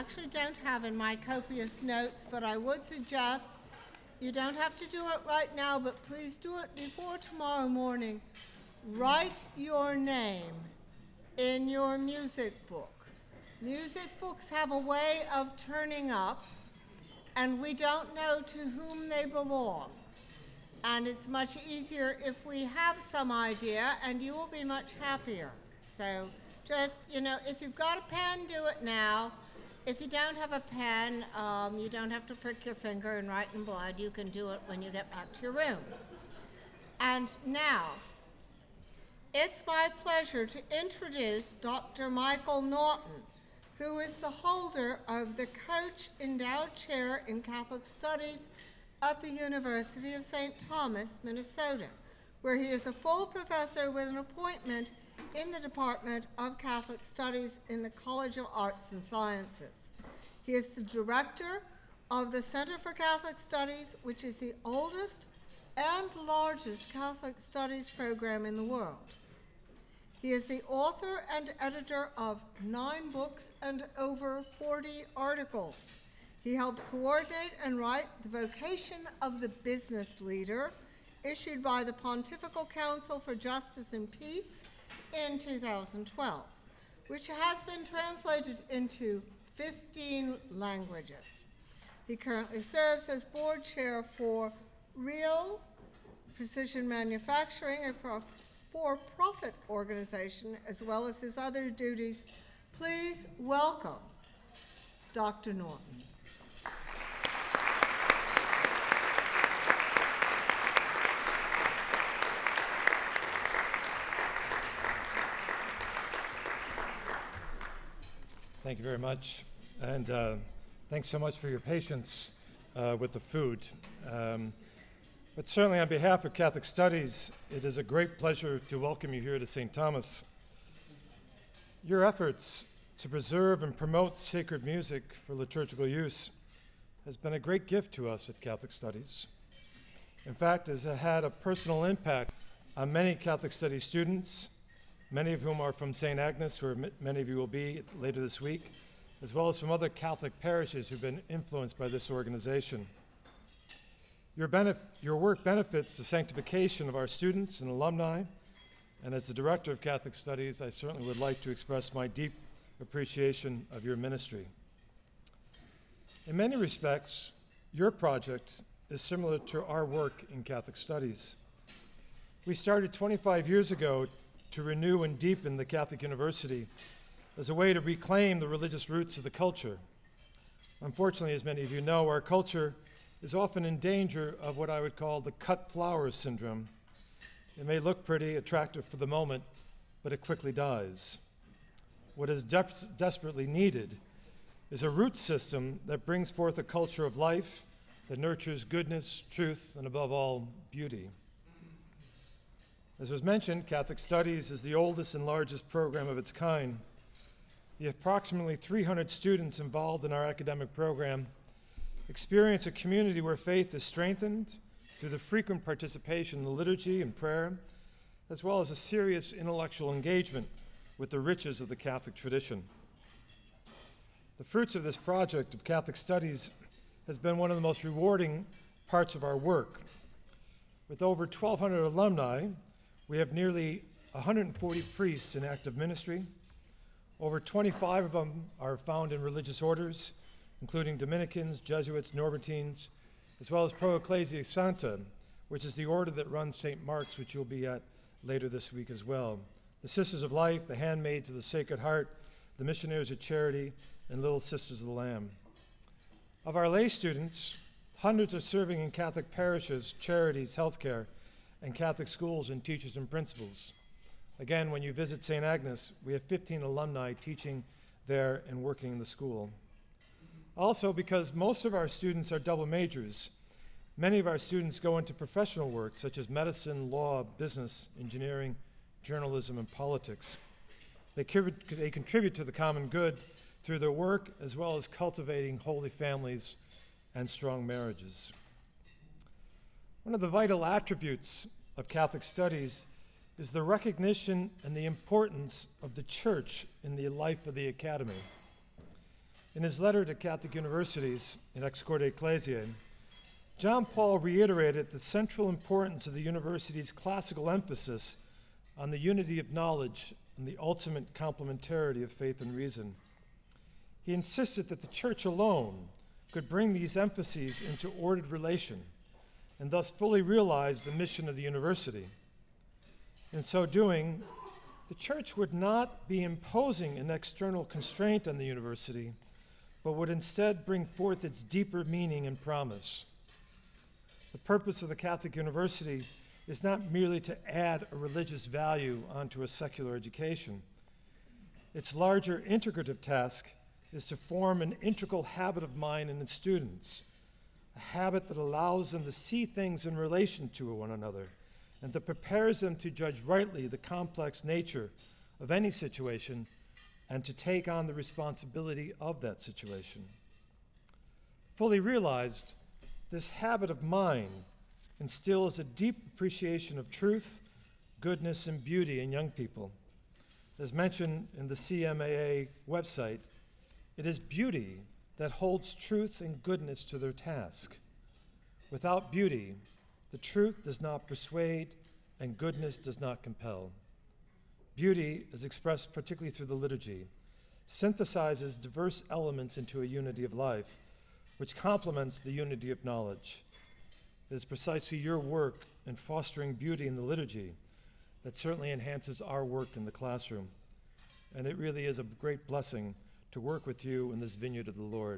actually don't have in my copious notes, but I would suggest you don't have to do it right now, but please do it before tomorrow morning. Write your name in your music book. Music books have a way of turning up, and we don't know to whom they belong. And it's much easier if we have some idea, and you will be much happier. So just, if you've got a pen, do it now. If you don't have a pen, you don't have to prick your finger and write in blood. You can do it when you get back to your room. And now, it's my pleasure to introduce Dr. Michael Naughton, who is the holder of the Koch Endowed Chair in Catholic Studies at the University of St. Thomas, Minnesota, where he is a full professor with an appointment in the Department of Catholic Studies in the College of Arts and Sciences. He is the director of the Center for Catholic Studies, which is the oldest and largest Catholic studies program in the world. He is the author and editor of 9 books and over 40 articles. He helped coordinate and write The Vocation of the Business Leader, issued by the Pontifical Council for Justice and Peace in 2012, which has been translated into 15 languages. He currently serves as board chair for Real Precision Manufacturing, a for-profit organization, as well as his other duties. Please welcome Dr. Naughton. Thank you very much, and thanks so much for your patience with the food. But certainly on behalf of Catholic Studies, it is a great pleasure to welcome you here to St. Thomas. Your efforts to preserve and promote sacred music for liturgical use has been a great gift to us at Catholic Studies. In fact, it has had a personal impact on many Catholic Studies students, many of whom are from St. Agnes, where many of you will be later this week, as well as from other Catholic parishes who've been influenced by this organization. Your work benefits the sanctification of our students and alumni, and as the Director of Catholic Studies, I certainly would like to express my deep appreciation of your ministry. In many respects, your project is similar to our work in Catholic Studies. We started 25 years ago to renew and deepen the Catholic University as a way to reclaim the religious roots of the culture. Unfortunately, as many of you know, our culture is often in danger of what I would call the cut flowers syndrome. It may look pretty, attractive for the moment, but it quickly dies. What is desperately needed is a root system that brings forth a culture of life that nurtures goodness, truth, and above all, beauty. As was mentioned, Catholic Studies is the oldest and largest program of its kind. The approximately 300 students involved in our academic program experience a community where faith is strengthened through the frequent participation in the liturgy and prayer, as well as a serious intellectual engagement with the riches of the Catholic tradition. The fruits of this project of Catholic Studies has been one of the most rewarding parts of our work. With over 1,200 alumni, we have nearly 140 priests in active ministry. Over 25 of them are found in religious orders, including Dominicans, Jesuits, Norbertines, as well as Pro Ecclesia Santa, which is the order that runs St. Mark's, which you'll be at later this week as well. The Sisters of Life, the Handmaids of the Sacred Heart, the Missionaries of Charity, and Little Sisters of the Lamb. Of our lay students, hundreds are serving in Catholic parishes, charities, healthcare, and Catholic schools and teachers and principals. Again, when you visit St. Agnes, we have 15 alumni teaching there and working in the school. Also, because most of our students are double majors, many of our students go into professional work such as medicine, law, business, engineering, journalism, and politics. They contribute to the common good through their work as well as cultivating holy families and strong marriages. One of the vital attributes of Catholic Studies is the recognition and the importance of the Church in the life of the Academy. In his letter to Catholic universities in Ex Corde Ecclesiae, John Paul reiterated the central importance of the university's classical emphasis on the unity of knowledge and the ultimate complementarity of faith and reason. He insisted that the church alone could bring these emphases into ordered relation and thus fully realize the mission of the university. In so doing, the church would not be imposing an external constraint on the university, but would instead bring forth its deeper meaning and promise. The purpose of the Catholic University is not merely to add a religious value onto a secular education. Its larger integrative task is to form an integral habit of mind in its students, a habit that allows them to see things in relation to one another and that prepares them to judge rightly the complex nature of any situation and to take on the responsibility of that situation. Fully realized, this habit of mind instills a deep appreciation of truth, goodness, and beauty in young people. As mentioned in the CMAA website, it is beauty that holds truth and goodness to their task. Without beauty, the truth does not persuade and goodness does not compel. Beauty, as expressed particularly through the liturgy, synthesizes diverse elements into a unity of life, which complements the unity of knowledge. It is precisely your work in fostering beauty in the liturgy that certainly enhances our work in the classroom. And it really is a great blessing to work with you in this vineyard of the Lord.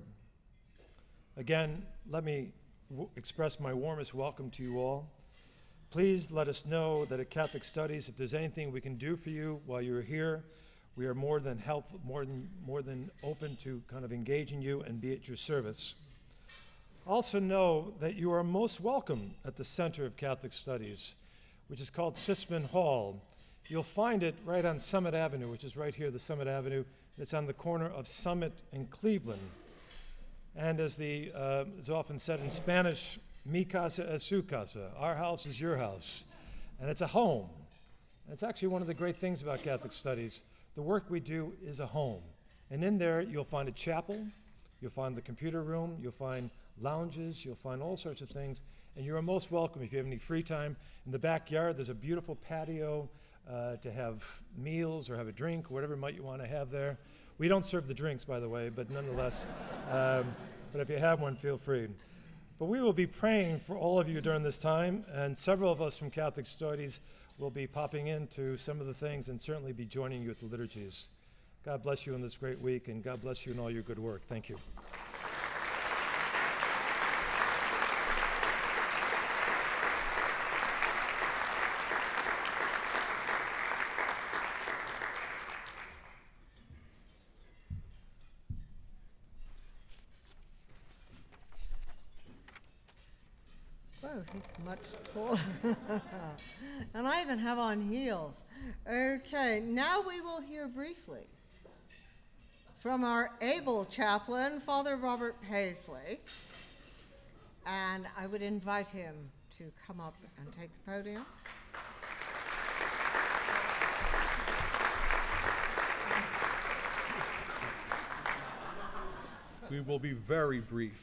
Again, let me express my warmest welcome to you all. Please let us know that at Catholic Studies, if there's anything we can do for you while you're here, we are more than helpful, more than open to kind of engaging you and be at your service. Also know that you are most welcome at the center of Catholic Studies, which is called Sitzman Hall. You'll find it right on Summit Avenue, which is right here, the Summit Avenue. It's on the corner of Summit and Cleveland. And as is often said in Spanish, mi casa es su casa. Our house is your house. And it's a home. And it's actually one of the great things about Catholic Studies. The work we do is a home. And in there, you'll find a chapel, you'll find the computer room, you'll find lounges, you'll find all sorts of things. And you're most welcome if you have any free time. In the backyard, there's a beautiful patio to have meals or have a drink, whatever might you want to have there. We don't serve the drinks, by the way, but nonetheless, but if you have one, feel free. But we will be praying for all of you during this time, and several of us from Catholic Studies will be popping into some of the things and certainly be joining you at the liturgies. God bless you in this great week, and God bless you in all your good work. Thank you. Oh, he's much taller. And I even have on heels. Okay, now we will hear briefly from our able chaplain, Father Robert Paisley. And I would invite him to come up and take the podium. We will be very brief.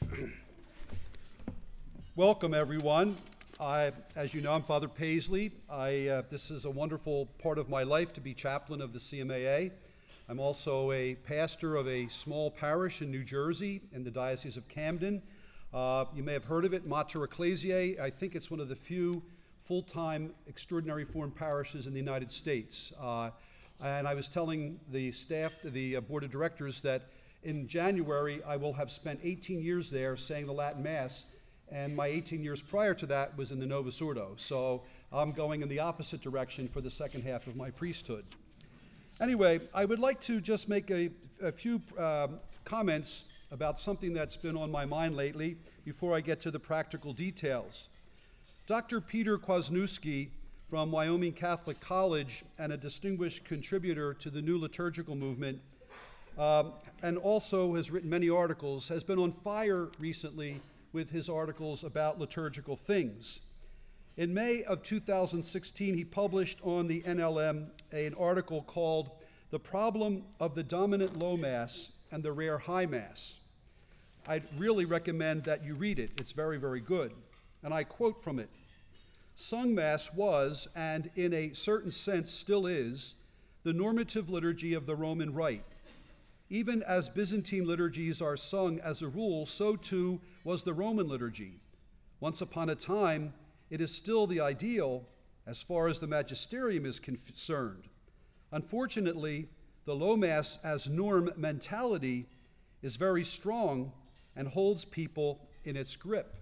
Welcome, everyone. As you know, I'm Father Paisley. This is a wonderful part of my life to be chaplain of the CMAA. I'm also a pastor of a small parish in New Jersey in the Diocese of Camden. You may have heard of it, Mater Ecclesiae. I think it's one of the few full-time extraordinary form parishes in the United States. And I was telling the staff, the board of directors, that in January I will have spent 18 years there saying the Latin Mass. And my 18 years prior to that was in the Novus Ordo. So I'm going in the opposite direction for the second half of my priesthood. Anyway, I would like to just make a few comments about something that's been on my mind lately before I get to the practical details. Dr. Peter Kwasniewski from Wyoming Catholic College and a distinguished contributor to the New Liturgical Movement, and also has written many articles, has been on fire recently with his articles about liturgical things. In May of 2016, he published on the NLM an article called "The Problem of the Dominant Low Mass and the rare High Mass. I'd really recommend that you read it. It's very, very good. And I quote from it: "Sung Mass was, and in a certain sense still is, the normative liturgy of the Roman Rite. Even as Byzantine liturgies are sung as a rule, so too was the Roman liturgy. Once upon a time, it is still the ideal as far as the magisterium is concerned. Unfortunately, the low Mass as norm mentality is very strong and holds people in its grip."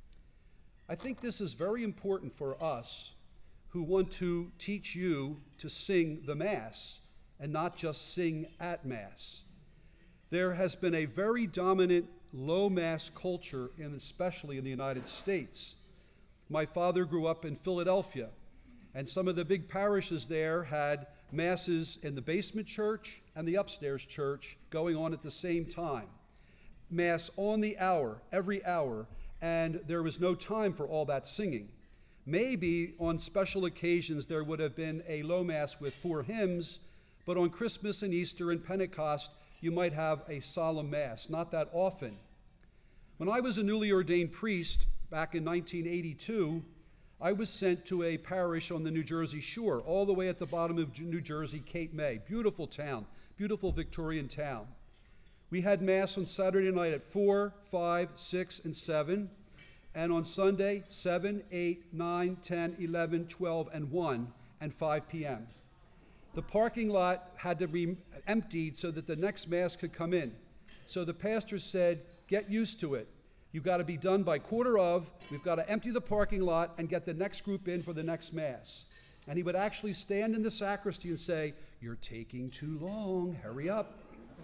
I think this is very important for us who want to teach you to sing the Mass and not just sing at Mass. There has been a very dominant low Mass culture, especially in the United States. My father grew up in Philadelphia, and some of the big parishes there had Masses in the basement church and the upstairs church going on at the same time. Mass on the hour, every hour, and there was no time for all that singing. Maybe on special occasions there would have been a low Mass with 4 hymns, but on Christmas and Easter and Pentecost, you might have a solemn Mass, not that often. When I was a newly ordained priest back in 1982, I was sent to a parish on the New Jersey shore, all the way at the bottom of New Jersey, Cape May. Beautiful town, beautiful Victorian town. We had Mass on Saturday night at 4, 5, 6, and 7, and on Sunday, 7, 8, 9, 10, 11, 12, and 1, and 5 p.m. The parking lot had to be emptied so that the next Mass could come in. So the pastor said, "Get used to it. You've got to be done by quarter of. We've got to empty the parking lot and get the next group in for the next Mass." And he would actually stand in the sacristy and say, "You're taking too long, hurry up."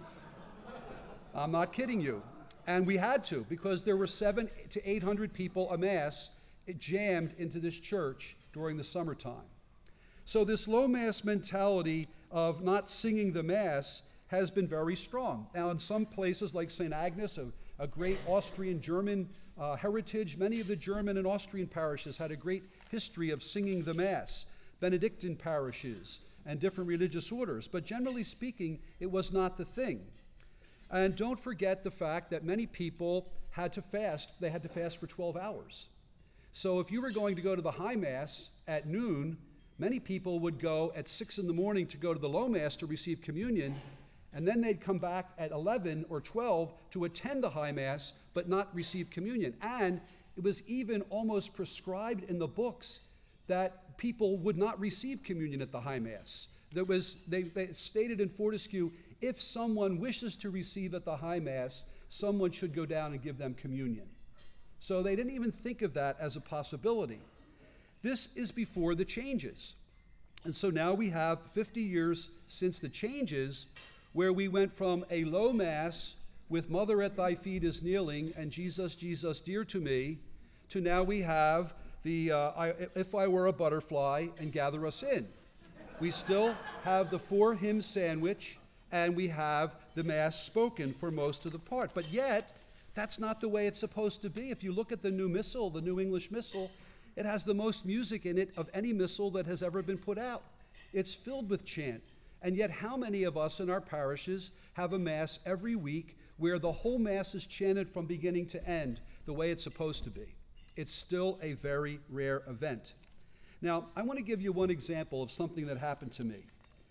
I'm not kidding you. And we had to, because there were 700 to 800 people a Mass jammed into this church during the summertime. So this low Mass mentality of not singing the Mass has been very strong. Now in some places like St. Agnes, a great Austrian-German heritage, many of the German and Austrian parishes had a great history of singing the Mass, Benedictine parishes, and different religious orders. But generally speaking, it was not the thing. And don't forget the fact that many people had to fast. They had to fast for 12 hours. So if you were going to go to the High Mass at noon, many people would go at 6 in the morning to go to the Low Mass to receive communion, and then they'd come back at 11 or 12 to attend the High Mass, but not receive communion. And it was even almost prescribed in the books that people would not receive communion at the High Mass. They stated in Fortescue, if someone wishes to receive at the High Mass, someone should go down and give them communion. So they didn't even think of that as a possibility. This is before the changes. And so now we have 50 years since the changes, where we went from a low Mass with Mother at thy feet is kneeling and Jesus, Jesus, dear to me, to now we have the if I were a butterfly and gather us in. We still have the 4 hymn sandwich, and we have the Mass spoken for most of the part. But yet, that's not the way it's supposed to be. If you look at the new Missal, the New English Missal, it has the most music in it of any missal that has ever been put out. It's filled with chant. And yet, how many of us in our parishes have a Mass every week where the whole Mass is chanted from beginning to end the way it's supposed to be? It's still a very rare event. Now, I want to give you one example of something that happened to me.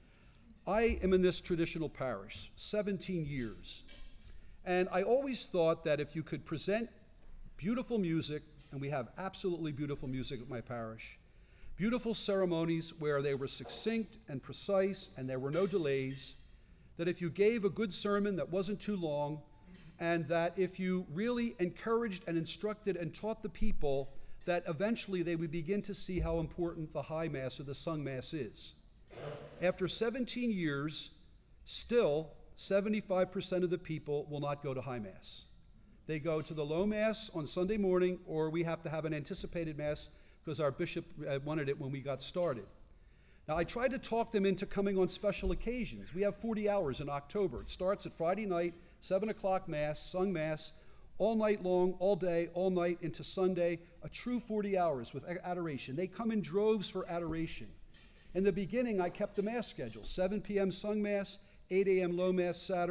I am in this traditional parish, 17 years. And I always thought that if you could present beautiful music, and we have absolutely beautiful music at my parish, beautiful ceremonies where they were succinct and precise and there were no delays, that if you gave a good sermon that wasn't too long, and that if you really encouraged and instructed and taught the people, that eventually they would begin to see how important the High Mass or the sung Mass is. After 17 years, still 75% of the people will not go to High Mass. They go to the Low Mass on Sunday morning, or we have to have an anticipated Mass because our bishop wanted it when we got started. Now, I tried to talk them into coming on special occasions. We have 40 hours in October. It starts at Friday night, 7 o'clock Mass, sung Mass, all night long, all day, all night into Sunday, a true 40 hours with adoration. They come in droves for adoration. In the beginning, I kept the Mass schedule, 7 p.m. sung Mass, 8 a.m. Low Mass Saturday,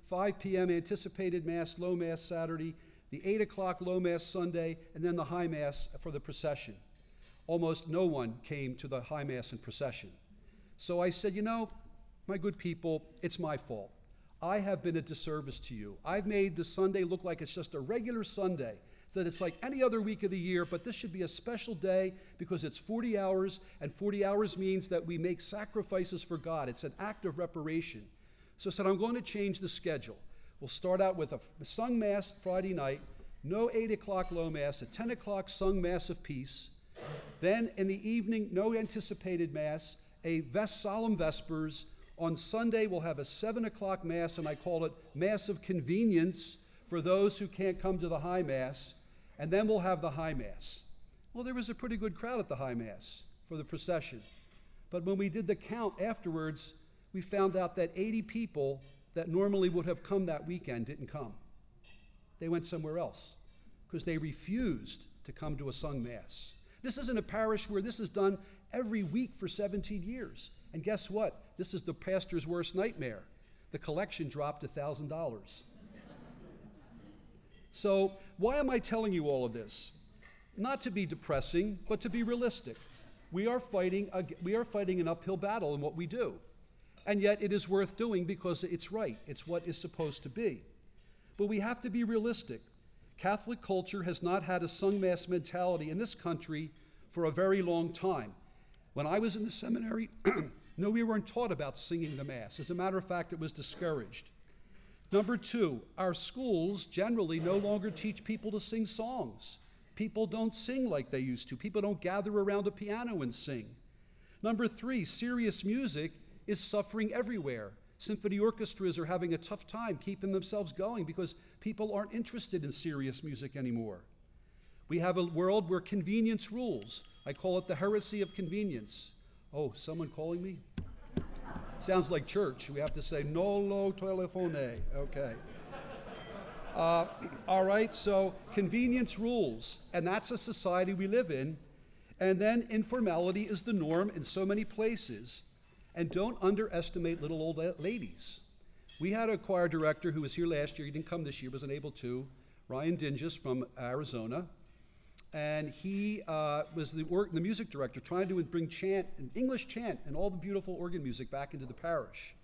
5 p.m. anticipated Mass, low Mass Saturday, the 8 o'clock low Mass Sunday, and then the high Mass for the procession. Almost no one came to the high Mass and procession. So I said, my good people, it's my fault. I have been a disservice to you. I've made the Sunday look like it's just a regular Sunday, so that it's like any other week of the year, but this should be a special day because it's 40 hours, and 40 hours means that we make sacrifices for God. It's an act of reparation. So I said, I'm going to change the schedule. We'll start out with a sung Mass Friday night, no 8 o'clock low Mass, a 10 o'clock sung Mass of Peace. Then in the evening, no anticipated Mass, a solemn Vespers. On Sunday, we'll have a 7 o'clock Mass, and I call it Mass of Convenience for those who can't come to the high Mass. And then we'll have the high Mass. Well, there was a pretty good crowd at the high Mass for the procession. But when we did the count afterwards, we found out that 80 people that normally would have come that weekend didn't come. They went somewhere else because they refused to come to a sung Mass. This isn't a parish where this is done every week for 17 years. And guess what? This is the pastor's worst nightmare. The collection dropped $1,000. So why am I telling you all of this? Not to be depressing, but to be realistic. We are fighting an uphill battle in what we do. And yet it is worth doing because it's right. It's what is supposed to be. But we have to be realistic. Catholic culture has not had a sung Mass mentality in this country for a very long time. When I was in the seminary, no, we weren't taught about singing the Mass. As a matter of fact, it was discouraged. Number 2, our schools generally no longer teach people to sing songs. People don't sing like they used to. People don't gather around a piano and sing. Number 3, serious music is suffering everywhere. Symphony orchestras are having a tough time keeping themselves going because people aren't interested in serious music anymore. We have a world where convenience rules. I call it the heresy of convenience. Oh, someone calling me? Sounds like church. We have to say, nolo telefone. Okay. All right, so convenience rules, and that's a society we live in. And then informality is the norm in so many places. And don't underestimate little old ladies. We had a choir director who was here last year. He didn't come this year, wasn't able to. Ryan Dinges from Arizona. And he was the music director trying to bring chant, and English chant, and all the beautiful organ music back into the parish.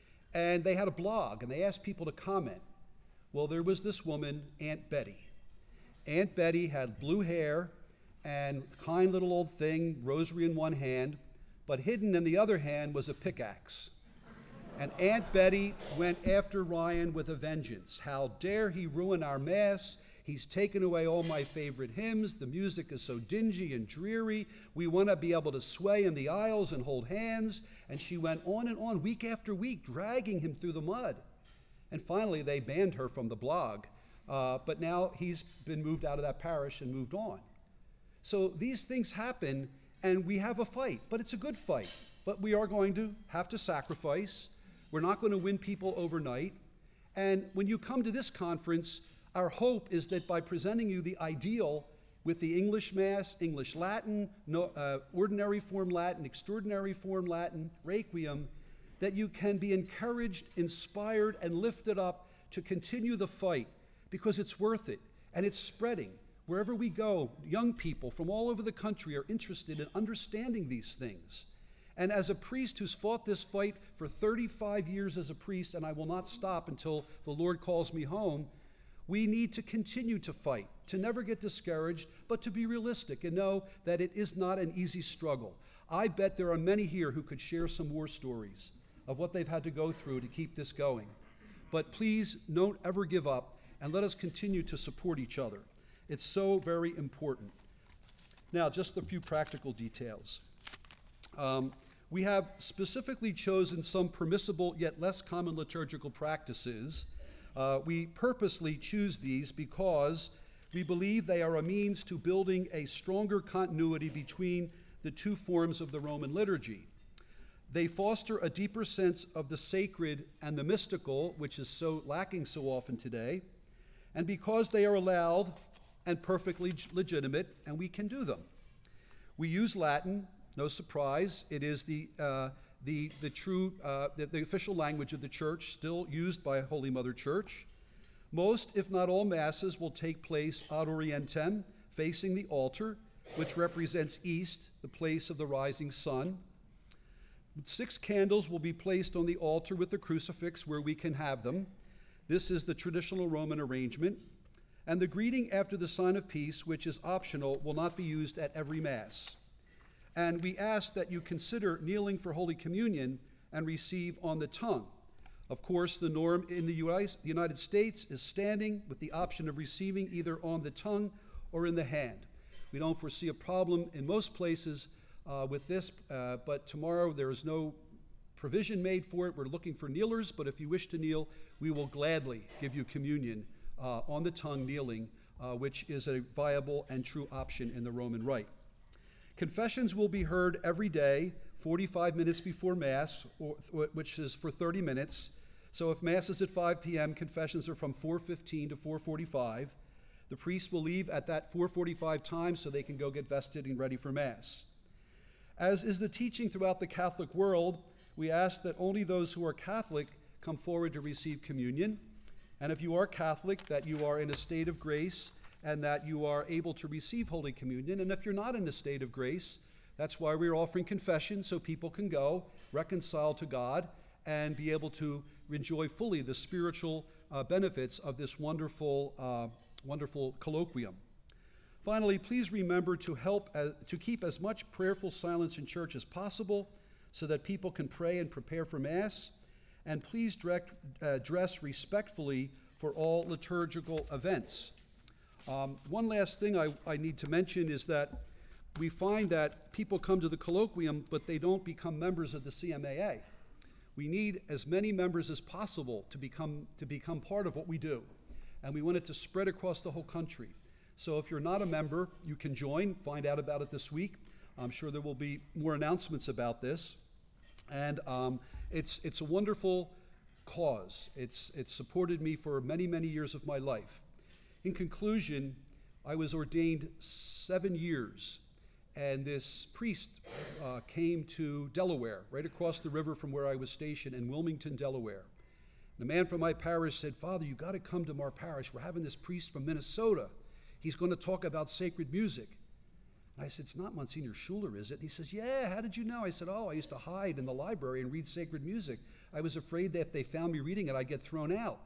And they had a blog, and they asked people to comment. Well, there was this woman, Aunt Betty. Aunt Betty had blue hair and kind little old thing, rosary in one hand, but hidden in the other hand was a pickaxe. And Aunt Betty went after Ryan with a vengeance. How dare he ruin our Mass? He's taken away all my favorite hymns. The music is so dingy and dreary. We want to be able to sway in the aisles and hold hands. And she went on and on, week after week, dragging him through the mud. And finally, they banned her from the blog. But now he's been moved out of that parish and moved on. So these things happen, and we have a fight. But it's a good fight. But we are going to have to sacrifice. We're not going to win people overnight. And when you come to this conference, our hope is that by presenting you the ideal with the English Mass, English Latin, ordinary form Latin, extraordinary form Latin, Requiem, that you can be encouraged, inspired, and lifted up to continue the fight because it's worth it and it's spreading. Wherever we go, young people from all over the country are interested in understanding these things. And as a priest who's fought this fight for 35 years as a priest, and I will not stop until the Lord calls me home, we need to continue to fight, to never get discouraged, but to be realistic and know that it is not an easy struggle. I bet there are many here who could share some war stories of what they've had to go through to keep this going. But please don't ever give up, and let us continue to support each other. It's so very important. Now, just a few practical details. We have specifically chosen some permissible yet less common liturgical practices. We purposely choose these because we believe they are a means to building a stronger continuity between the two forms of the Roman liturgy. They foster a deeper sense of the sacred and the mystical, which is so lacking so often today, and because they are allowed and perfectly legitimate, and we can do them. We use Latin, no surprise. It is the the official language of the church, still used by Holy Mother Church. Most, if not all, masses will take place ad orientem, facing the altar, which represents east, the place of the rising sun. 6 candles will be placed on the altar with the crucifix where we can have them. This is the traditional Roman arrangement. And the greeting after the sign of peace, which is optional, will not be used at every Mass. And we ask that you consider kneeling for Holy Communion and receive on the tongue. Of course, the norm in the United States is standing with the option of receiving either on the tongue or in the hand. We don't foresee a problem in most places with this, but tomorrow there is no provision made for it. We're looking for kneelers, but if you wish to kneel, we will gladly give you communion on the tongue kneeling, which is a viable and true option in the Roman Rite. Confessions will be heard every day, 45 minutes before Mass, which is for 30 minutes. So if Mass is at 5 p.m., confessions are from 4:15 to 4:45. The priest will leave at that 4:45 time so they can go get vested and ready for Mass. As is the teaching throughout the Catholic world, we ask that only those who are Catholic come forward to receive communion. And if you are Catholic, that you are in a state of grace and that you are able to receive Holy Communion. And if you're not in a state of grace, that's why we're offering confession, so people can go reconcile to God and be able to enjoy fully the spiritual benefits of this wonderful colloquium. Finally, please remember to keep as much prayerful silence in church as possible so that people can pray and prepare for Mass. And please dress respectfully for all liturgical events. One last thing I need to mention is that we find that people come to the colloquium, but they don't become members of the CMAA. We need as many members as possible to become part of what we do. And we want it to spread across the whole country. So if you're not a member, you can join, find out about it this week. I'm sure there will be more announcements about this. And it's a wonderful cause. It's supported me for many, many years of my life. In conclusion, I was ordained 7 years, and this priest came to Delaware, right across the river from where I was stationed in Wilmington, Delaware. And a man from my parish said, "Father, you got to come to our parish. We're having this priest from Minnesota. He's going to talk about sacred music." And I said, "It's not Monsignor Schuler, is it?" And he says, "Yeah, how did you know?" I said, "Oh, I used to hide in the library and read sacred music. I was afraid that if they found me reading it, I'd get thrown out."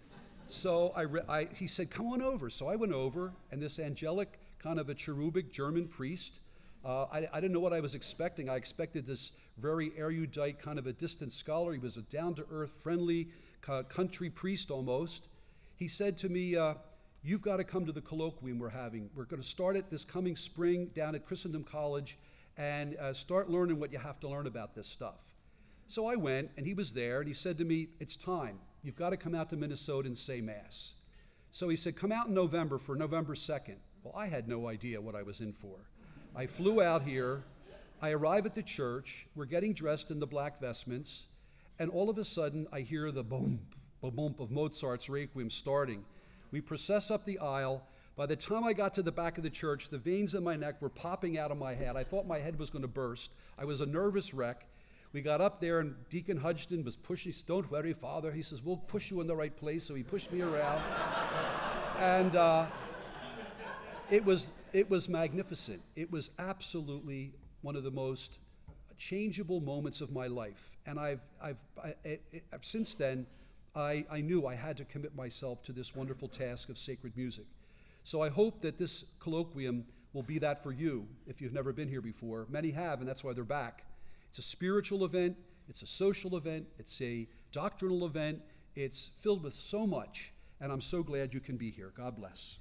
So he said, "Come on over." So I went over, and this angelic, kind of a cherubic German priest, I didn't know what I was expecting. I expected this very erudite, kind of a distant scholar. He was a down-to-earth, friendly, country priest almost. He said to me, "You've got to come to the colloquium we're having. We're going to start it this coming spring down at Christendom College and start learning what you have to learn about this stuff." So I went, and he was there, and he said to me, "It's time. You've got to come out to Minnesota and say Mass." So he said, "Come out in November for November 2nd. Well, I had no idea what I was in for. I flew out here. I arrive at the church. We're getting dressed in the black vestments, and all of a sudden, I hear the boom, boom of Mozart's Requiem starting. We process up the aisle. By the time I got to the back of the church, the veins in my neck were popping out of my head. I thought my head was going to burst. I was a nervous wreck. We got up there, and Deacon Hudson was pushing. "Don't worry, Father." He says, "We'll push you in the right place." So he pushed me around. And it was magnificent. It was absolutely one of the most changeable moments of my life. And since then, I knew I had to commit myself to this wonderful task of sacred music. So I hope that this colloquium will be that for you if you've never been here before. Many have, and that's why they're back. It's a spiritual event, it's a social event, it's a doctrinal event, it's filled with so much, and I'm so glad you can be here. God bless.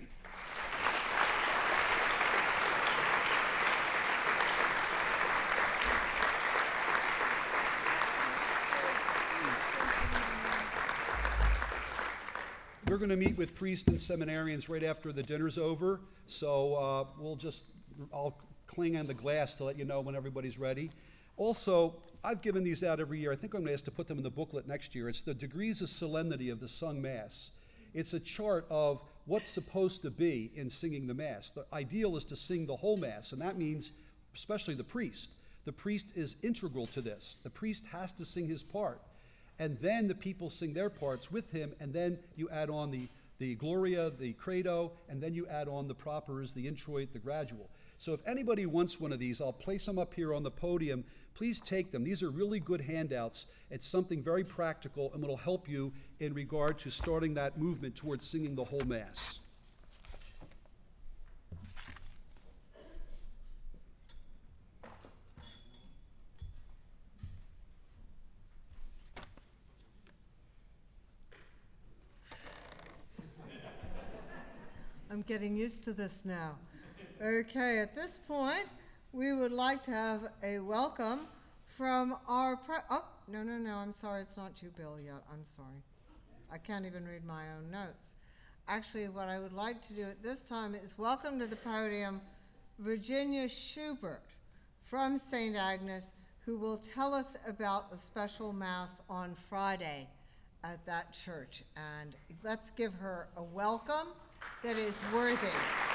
We're going to meet with priests and seminarians right after the dinner's over, so I'll cling on the glass to let you know when everybody's ready. Also, I've given these out every year. I think I'm going to ask to put them in the booklet next year. It's the degrees of solemnity of the sung Mass. It's a chart of what's supposed to be in singing the Mass. The ideal is to sing the whole Mass, and that means especially the priest. the priest is integral to this. The priest has to sing his part. And then the people sing their parts with him, and then you add on the Gloria, the Credo, and then you add on the propers, the introit, the gradual. So if anybody wants one of these, I'll place them up here on the podium. Please take them. These are really good handouts. It's something very practical and will help you in regard to starting that movement towards singing the whole Mass. I'm getting used to this now. Okay, at this point, we would like to have a welcome from our no, I'm sorry, it's not you, Bill, yet. I'm sorry. I can't even read my own notes. Actually, what I would like to do at this time is welcome to the podium Virginia Schubert from St. Agnes, who will tell us about the special Mass on Friday at that church. And let's give her a welcome that is worthy.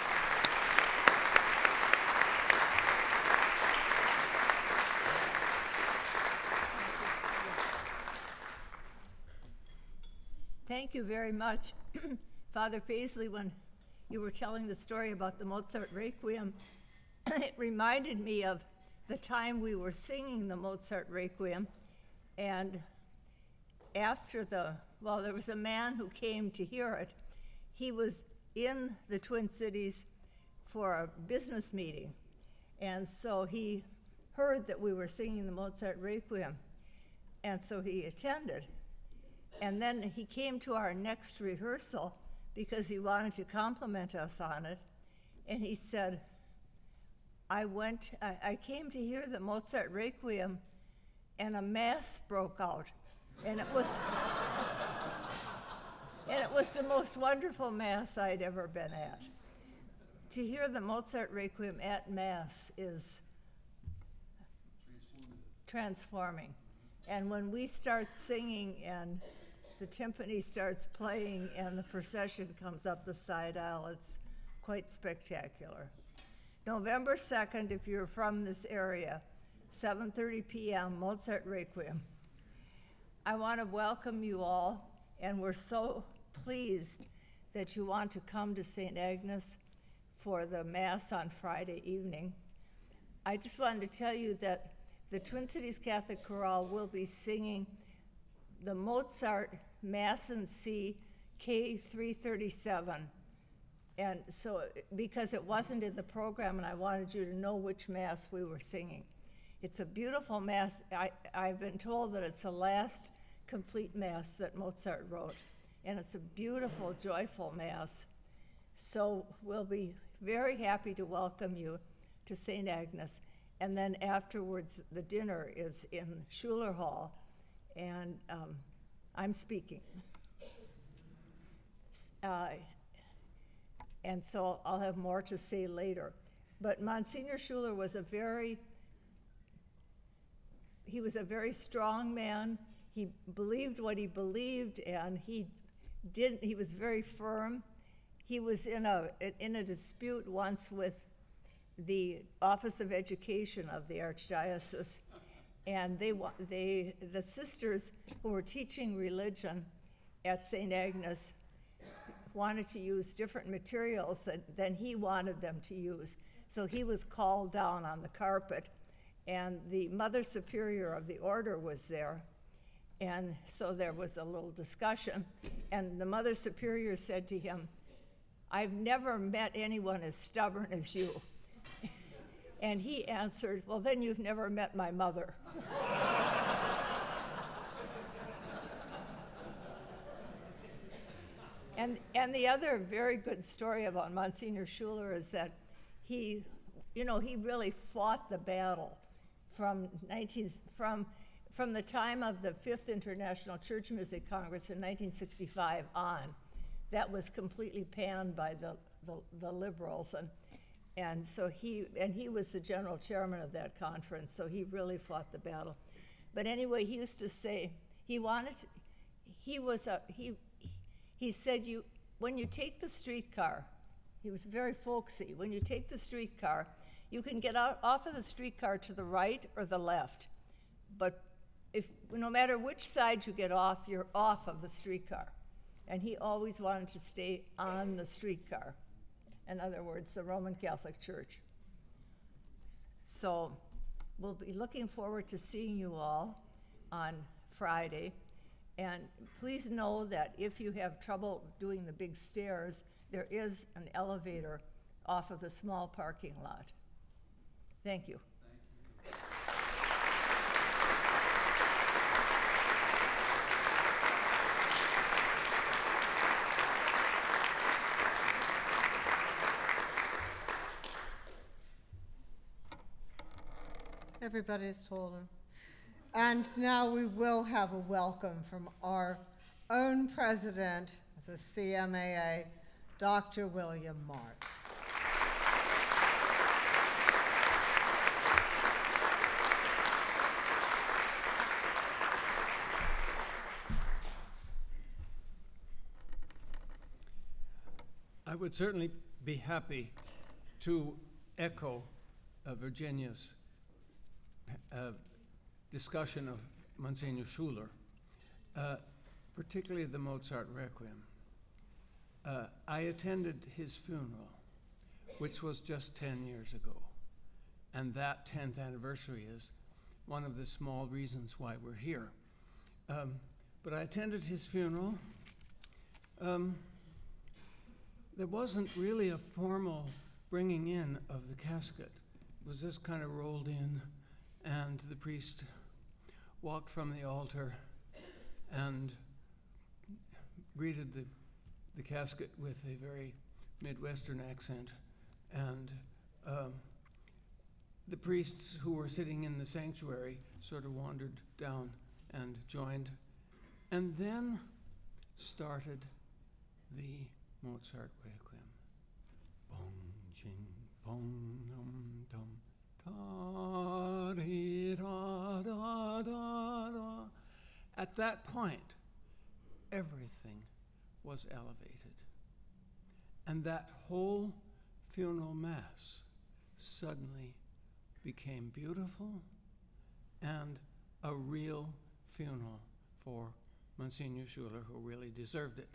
Thank you very much, Father Paisley. When you were telling the story about the Mozart Requiem, it reminded me of the time we were singing the Mozart Requiem, and after there was a man who came to hear it. He was in the Twin Cities for a business meeting, and so he heard that we were singing the Mozart Requiem, and so he attended. And then he came to our next rehearsal because he wanted to compliment us on it, and he said, I came to hear the Mozart Requiem, and a Mass broke out, and it was the most wonderful Mass I'd ever been at. To hear the Mozart Requiem at Mass is transforming. And when we start singing and the timpani starts playing and the procession comes up the side aisle, it's quite spectacular. November 2nd, if you're from this area, 7:30 p.m., Mozart Requiem. I want to welcome you all, and we're so pleased that you want to come to St. Agnes for the Mass on Friday evening. I just wanted to tell you that the Twin Cities Catholic Chorale will be singing the Mozart Mass in C, K337. And so, because it wasn't in the program and I wanted you to know which Mass we were singing. It's a beautiful Mass. I've been told that it's the last complete Mass that Mozart wrote. And it's a beautiful, joyful Mass. So we'll be very happy to welcome you to St. Agnes. And then afterwards, the dinner is in Schuler Hall, and I'm speaking. And so I'll have more to say later. But Monsignor Schuler was a very strong man. He believed what he believed, and he was very firm. He was in a dispute once with the Office of Education of the Archdiocese, and the sisters who were teaching religion at St. Agnes wanted to use different materials than he wanted them to use. So he was called down on the carpet, and the Mother Superior of the order was there. And so there was a little discussion, and the Mother Superior said to him, "I've never met anyone as stubborn as you." And he answered, "Well, then you've never met my mother." And the other very good story about Monsignor Schuler is that he really fought the battle from the time of the Fifth International Church Music Congress in 1965 on. That was completely panned by the liberals, and so he was the general chairman of that conference, so he really fought the battle. But anyway, he used to say he said, when you take the streetcar, he was very folksy, when you take the streetcar, You can get out off of the streetcar to the right or the left, but no matter which side you get off, you're off of the streetcar. And he always wanted to stay on the streetcar. In other words, the Roman Catholic Church. So we'll be looking forward to seeing you all on Friday. And please know that if you have trouble doing the big stairs, there is an elevator off of the small parking lot. Thank you. Everybody's told him. And now we will have a welcome from our own president of the CMAA, Dr. William March. I would certainly be happy to echo Virginia's discussion of Monsignor Schuler, particularly the Mozart Requiem. I attended his funeral, which was just 10 years ago, and that 10th anniversary is one of the small reasons why we're here. But I attended his funeral. There wasn't really a formal bringing in of the casket. It was just kind of rolled in, and the priest walked from the altar and greeted the casket with a very Midwestern accent. And the priests who were sitting in the sanctuary sort of wandered down and joined. And then started the Mozart Requiem. Bong, ching, bong, num, dum, ta, dee, da, da, da, da. At that point, everything was elevated. And that whole funeral mass suddenly became beautiful and a real funeral for Monsignor Schuler, who really deserved it.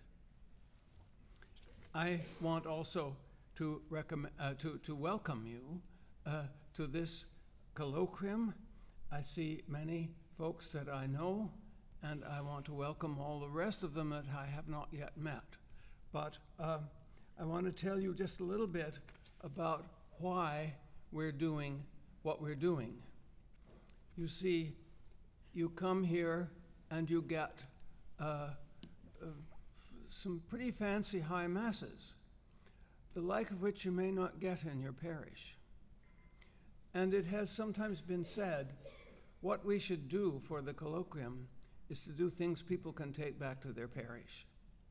I want also to welcome you to this colloquium. I see many folks that I know, and I want to welcome all the rest of them that I have not yet met. But I want to tell you just a little bit about why we're doing what we're doing. You see, you come here and you get some pretty fancy high masses, the like of which you may not get in your parish. And it has sometimes been said, what we should do for the colloquium is to do things people can take back to their parish.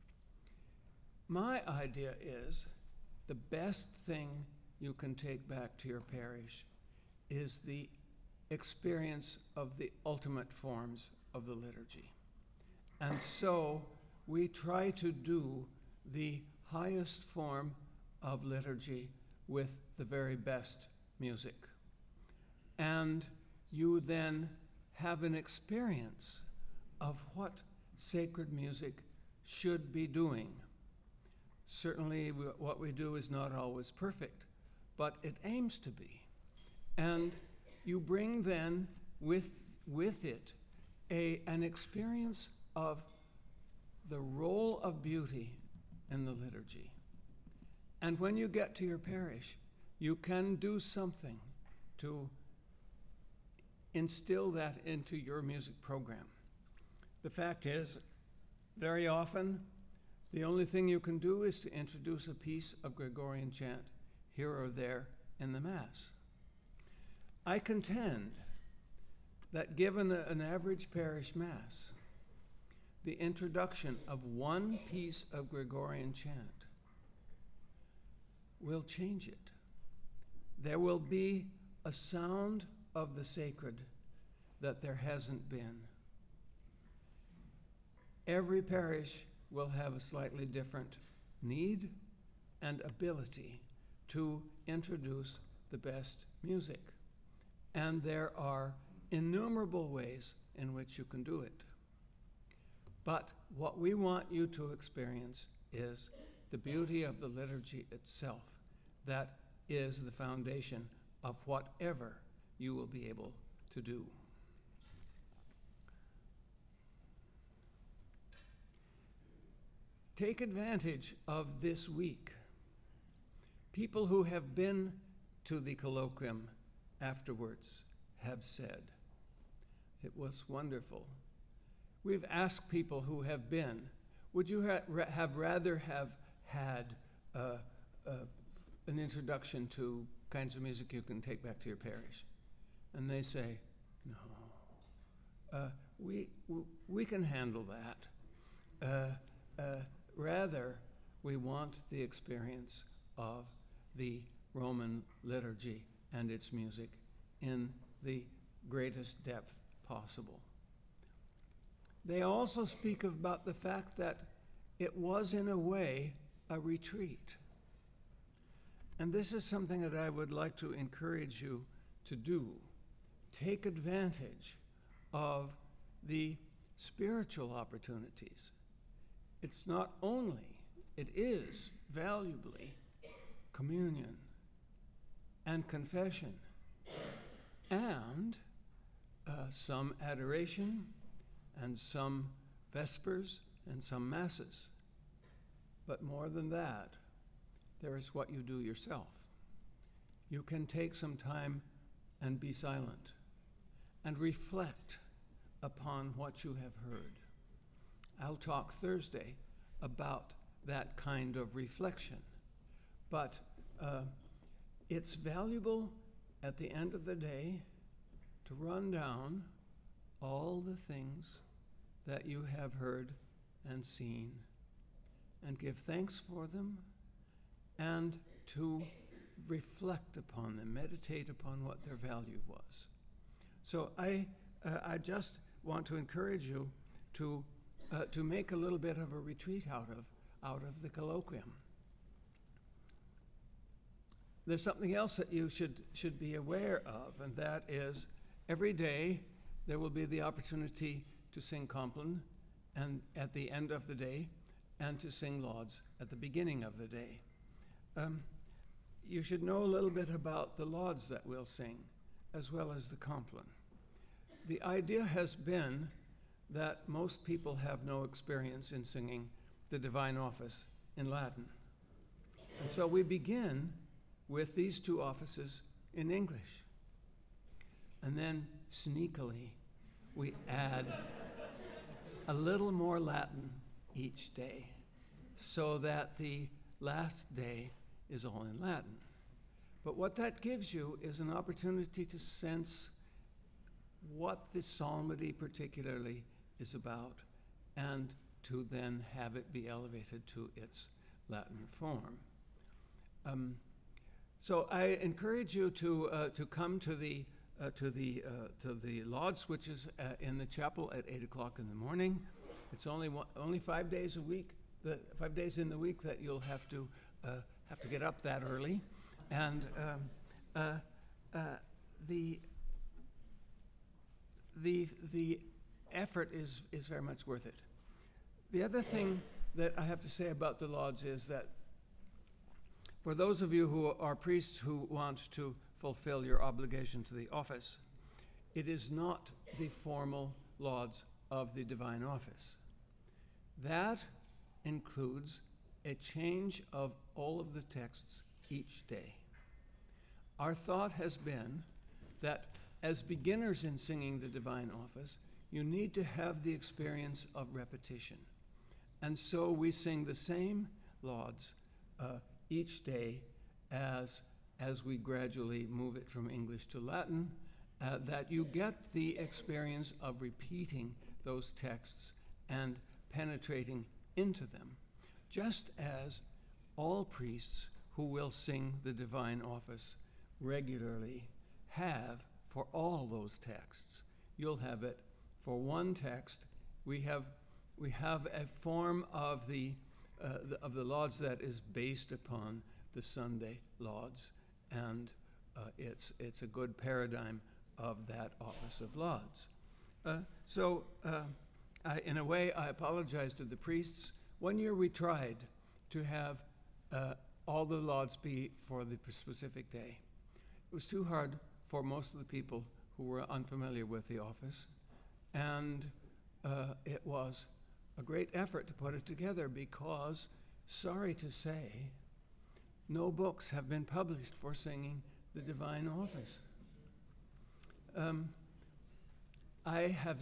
My idea is the best thing you can take back to your parish is the experience of the ultimate forms of the liturgy. And so we try to do the highest form of liturgy with the very best music. And you then have an experience of what sacred music should be doing. Certainly what we do is not always perfect, but it aims to be. And you bring then with it an experience of the role of beauty in the liturgy. And when you get to your parish, you can do something to instill that into your music program. The fact is, very often, the only thing you can do is to introduce a piece of Gregorian chant here or there in the Mass. I contend that given an average parish Mass, the introduction of one piece of Gregorian chant will change it. There will be a sound of the sacred that there hasn't been. Every parish will have a slightly different need and ability to introduce the best music. And there are innumerable ways in which you can do it. But what we want you to experience is the beauty of the liturgy itself. That is the foundation of whatever you will be able to do. Take advantage of this week. People who have been to the colloquium afterwards have said, it was wonderful. We've asked people who have been, would you have rather have had an introduction to kinds of music you can take back to your parish? And they say, no, we can handle that. Rather, we want the experience of the Roman liturgy and its music in the greatest depth possible. They also speak about the fact that it was, in a way, a retreat. And this is something that I would like to encourage you to do. Take advantage of the spiritual opportunities. It's not only, it is valuably communion and confession and some adoration and some vespers and some masses. But more than that, there is what you do yourself. You can take some time and be silent and reflect upon what you have heard. I'll talk Thursday about that kind of reflection. But it's valuable at the end of the day to run down all the things that you have heard and seen and give thanks for them and to reflect upon them, meditate upon what their value was. So I just want to encourage you to make a little bit of a retreat out of the colloquium. There's something else that you should be aware of, and that is every day there will be the opportunity to sing Compline and at the end of the day, and to sing Lauds at the beginning of the day. You should know a little bit about the Lauds that we'll sing, as well as the Compline. The idea has been that most people have no experience in singing the Divine Office in Latin. And so we begin with these two offices in English. And then sneakily, we add a little more Latin each day, so that the last day is all in Latin. But what that gives you is an opportunity to sense what the psalmody particularly is about, and to then have it be elevated to its Latin form. So I encourage you to come to the Lauds, which is in the chapel at 8 o'clock in the morning. It's only 5 days a week, 5 days in the week that you'll have to get up that early, and the effort is very much worth it. The other thing that I have to say about the Lauds is that for those of you who are priests who want to fulfill your obligation to the office, it is not the formal Lauds of the Divine Office. That includes a change of all of the texts each day. Our thought has been that as beginners in singing the Divine Office, you need to have the experience of repetition. And so we sing the same Lauds each day as we gradually move it from English to Latin, that you get the experience of repeating those texts and penetrating into them, just as all priests who will sing the Divine Office regularly have for all those texts. You'll have it for one text. We have a form of the Lauds that is based upon the Sunday Lauds, and it's a good paradigm of that office of lauds. In a way, I apologize to the priests. One year we tried to have all the lauds be for the specific day. It was too hard for most of the people who were unfamiliar with the office, and it was a great effort to put it together because, sorry to say, no books have been published for singing the divine office. I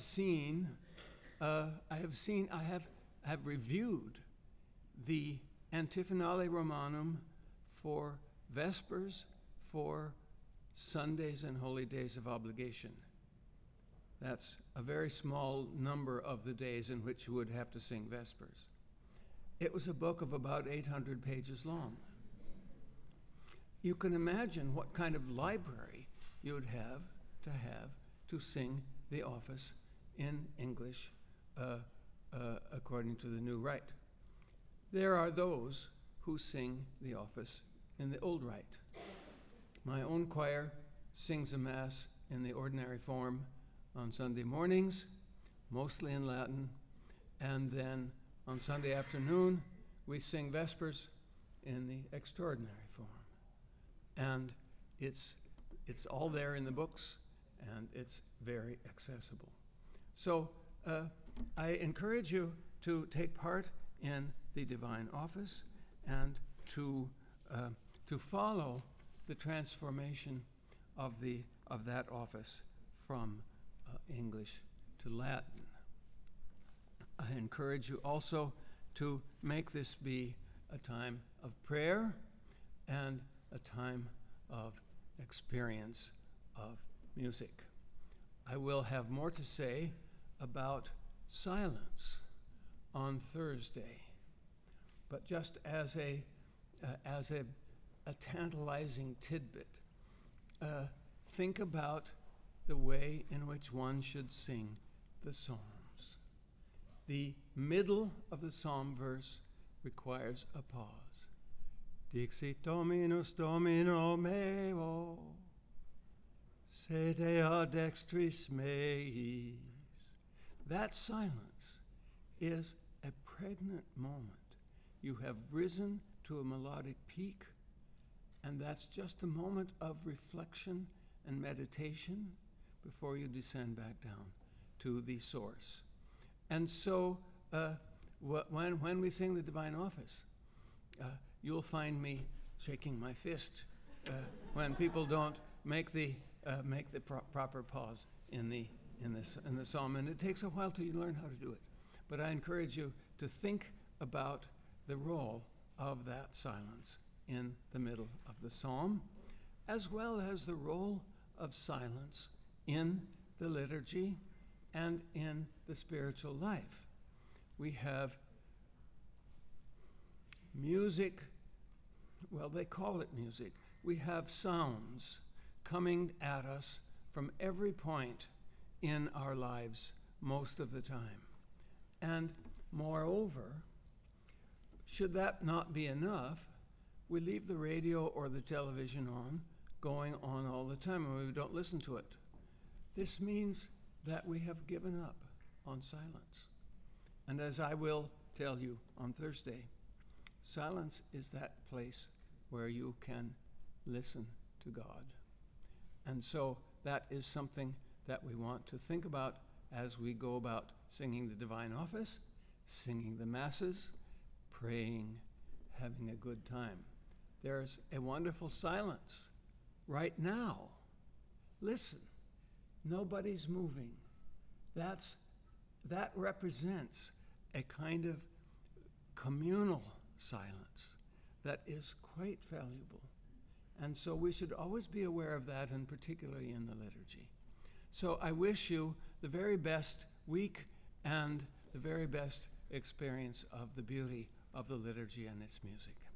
have reviewed the Antiphonale Romanum for Vespers, for Sundays and holy days of obligation. That's a very small number of the days in which you would have to sing Vespers. It was a book of about 800 pages long. You can imagine what kind of library you would have to sing the office in English according to the new rite. There are those who sing the office in the old rite. My own choir sings a mass in the ordinary form on Sunday mornings, mostly in Latin, and then on Sunday afternoon we sing Vespers in the extraordinary form. And it's all there in the books, and it's very accessible. So I encourage you to take part in the divine office and to follow the transformation of that office from English to Latin. I encourage you also to make this be a time of prayer and a time of experience of music. I will have more to say about silence on Thursday, but just as a tantalizing tidbit, think about the way in which one should sing the Psalms. The middle of the Psalm verse requires a pause. Dixit Dominus Domino meo, sede ad dextris meis. That silence is a pregnant moment. You have risen to a melodic peak, and that's just a moment of reflection and meditation before you descend back down to the source. And so when we sing the divine office, you'll find me shaking my fist when people don't make the proper pause in the psalm, and it takes a while till you learn how to do it. But I encourage you to think about the role of that silence in the middle of the psalm, as well as the role of silence in the liturgy and in the spiritual life. We have music, well, they call it music. We have sounds coming at us from every point in our lives most of the time. And moreover, should that not be enough, we leave the radio or the television going on all the time, and we don't listen to it. This means that we have given up on silence. And as I will tell you on Thursday, silence is that place where you can listen to God. And so that is something that we want to think about as we go about singing the divine office, singing the masses, praying, having a good time. There's a wonderful silence right now. Listen, nobody's moving. That represents a kind of communal silence that is quite valuable. And so we should always be aware of that, and particularly in the liturgy. So I wish you the very best week and the very best experience of the beauty of the liturgy and its music.